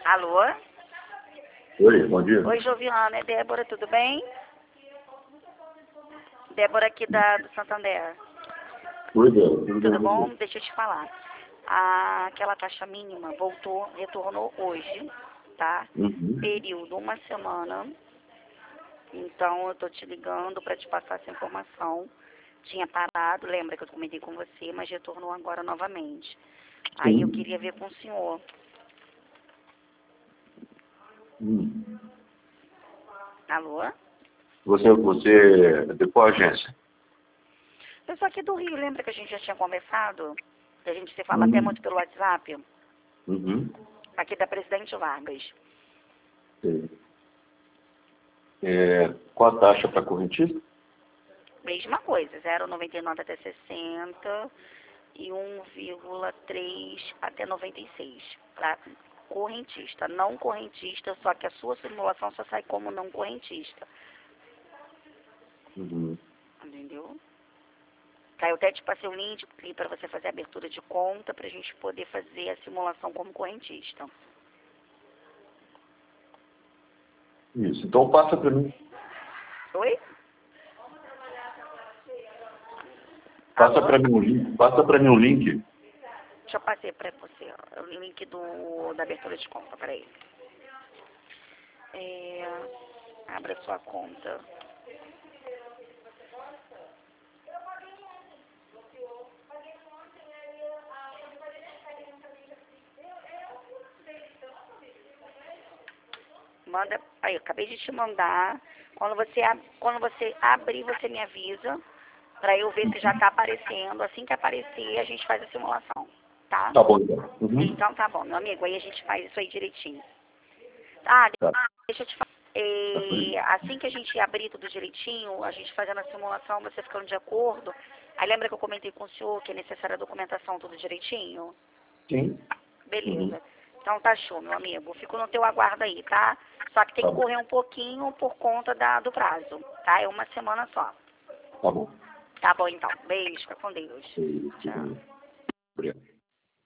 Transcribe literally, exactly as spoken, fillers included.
Alô? Oi, bom dia. Oi, Joviana, é Débora, tudo bem? Débora aqui da, do Santander. Oi, Débora. Tudo, Tudo bem, bom? você? Deixa eu te falar. A, aquela taxa mínima voltou, retornou hoje, tá? Uhum. Período uma semana. Então eu tô te ligando para te passar essa informação. Tinha parado, lembra que eu comentei com você, mas retornou agora novamente. Aí eu Sim. queria ver com o senhor. Hum. Alô? Você, você é de qual agência? Eu sou aqui do Rio, lembra que a gente já tinha conversado? Que a gente se fala até Hum. muito pelo WhatsApp? Uhum. Aqui da Presidente Vargas. Sei. É, qual a taxa para correntista? Mesma coisa, zero vírgula noventa e nove até sessenta e um vírgula três até noventa e seis. Para correntista. Não correntista, só que a sua simulação só sai como não correntista. Uhum. Entendeu? Tá, eu até te passei o link para você fazer a abertura de conta para a gente poder fazer a simulação como correntista. Isso. Então passa para mim. Oi? Passa Alô? para mim um link. Passa para mim um link. Deixa eu passar para você, ó, o link do, da abertura de conta, peraí. É, abra sua conta. Manda, aí, eu acabei de te mandar. Quando você, ab- quando você abrir, você me avisa, para eu ver se já está aparecendo. Assim que aparecer, a gente faz a simulação, tá? Tá bom, então. Uhum. Então tá bom, meu amigo, aí a gente faz isso aí direitinho. Ah, Tá. deixa eu te falar. Tá por aí. É, assim que a gente abrir tudo direitinho, a gente fazendo a simulação, você ficando de acordo. Aí lembra que eu comentei com o senhor que é necessária a documentação tudo direitinho? Sim. Uhum. Beleza. Então tá show, meu amigo. Fico no teu aguardo aí, tá? Só que tem Tá que bom. correr um pouquinho por conta da, do prazo, tá? É uma semana só. Tá bom. Tá bom, então. Beijo, fica com Deus. Sei, Tchau. tudo bem. Obrigado.